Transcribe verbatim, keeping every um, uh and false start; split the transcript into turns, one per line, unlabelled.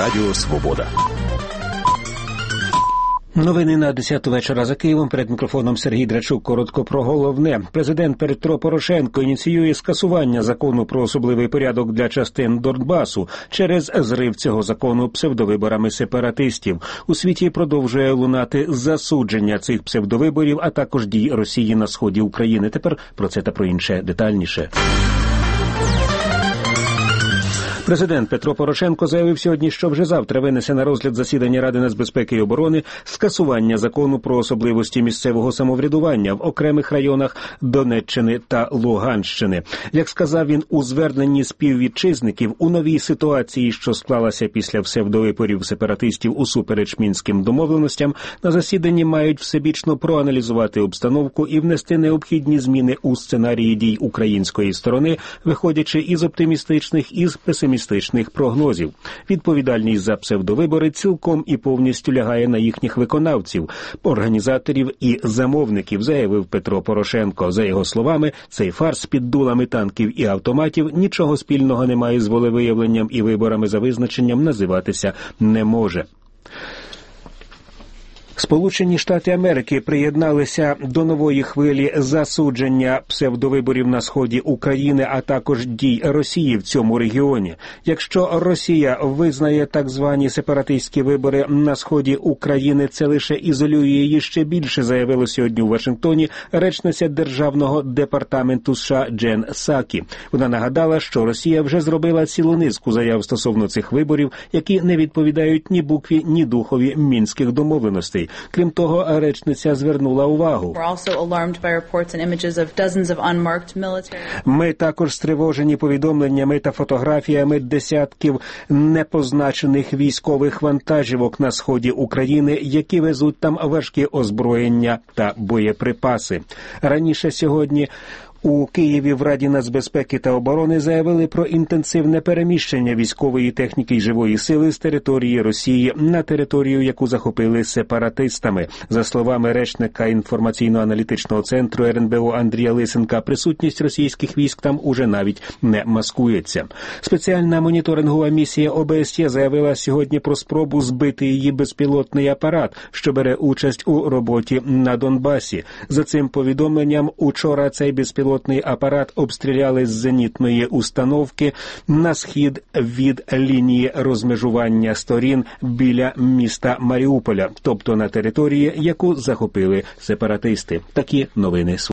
Радіо Свобода.
Новини на десяту вечора за Києвом. Перед мікрофоном Сергій Драчук. Коротко про головне. Президент Петро Порошенко ініціює скасування закону про особливий порядок для частин Донбасу через зрив цього закону псевдовиборами сепаратистів. У світі продовжує лунати засудження цих псевдовиборів, а також дій Росії на сході України. Тепер про це та про інше детальніше. Президент Петро Порошенко заявив сьогодні, що вже завтра винесе на розгляд засідання Ради нацбезпеки і оборони скасування закону про особливості місцевого самоврядування в окремих районах Донеччини та Луганщини. Як сказав він у зверненні співвітчизників, у новій ситуації, що склалася після псевдовиборів сепаратистів усупереч мінським домовленостям, на засіданні мають всебічно проаналізувати обстановку і внести необхідні зміни у сценарії дій української сторони, виходячи із оптимістичних і з песимістичних прогнозів. Відповідальність за псевдовибори цілком і повністю лягає на їхніх виконавців, організаторів і замовників, заявив Петро Порошенко. За його словами, цей фарс під дулами танків і автоматів нічого спільного не має з волевиявленням і виборами за визначенням називатися не може. Сполучені Штати Америки приєдналися до нової хвилі засудження псевдовиборів на сході України, а також дій Росії в цьому регіоні. Якщо Росія визнає так звані сепаратистські вибори на сході України, це лише ізолює її ще більше, заявила сьогодні у Вашингтоні речниця Державного департаменту США Джен Псакі. Вона нагадала, що Росія вже зробила цілу низку заяв стосовно цих виборів, які не відповідають ні букві, ні духові мінських домовленостей. Крім того, речниця звернула увагу. Ми також стривожені повідомленнями та фотографіями десятків непозначених військових вантажівок на сході України, які везуть там важкі озброєння та боєприпаси. Раніше сьогодні у Києві в Раді нацбезпеки та оборони заявили про інтенсивне переміщення військової техніки й живої сили з території Росії на територію, яку захопили сепаратистами. За словами речника інформаційно-аналітичного центру ер ен бе о Андрія Лисенка, присутність російських військ там уже навіть не маскується. Спеціальна моніторингова місія о бе ес є заявила сьогодні про спробу збити її безпілотний апарат, що бере участь у роботі на Донбасі. За цим повідомленням, учора цей безпілотний Пілотний апарат обстріляли з зенітної установки на схід від лінії розмежування сторін біля міста Маріуполя, тобто на території, яку захопили сепаратисти. Такі новини.